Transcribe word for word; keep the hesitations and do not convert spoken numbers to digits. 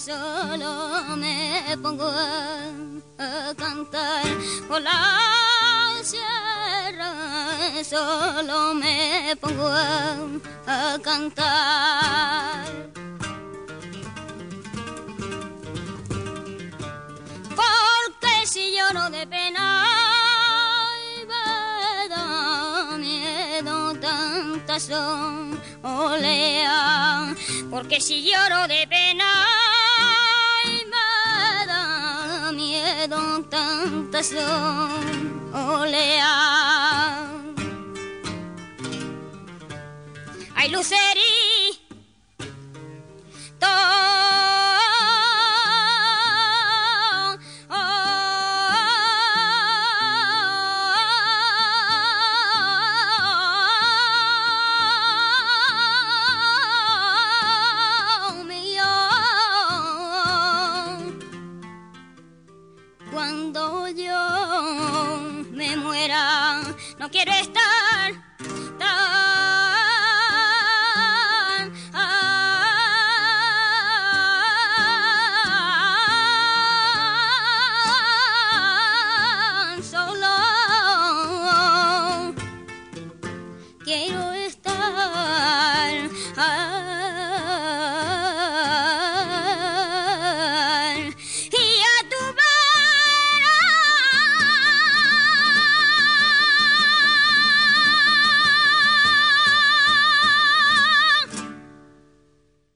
solo me pongo a, a cantar por la sierra, solo me pongo a, a cantar. Porque si lloro de pena y me da miedo tanta soledad, porque si lloro de pena y me da miedo tanta soledad. Ay, lucería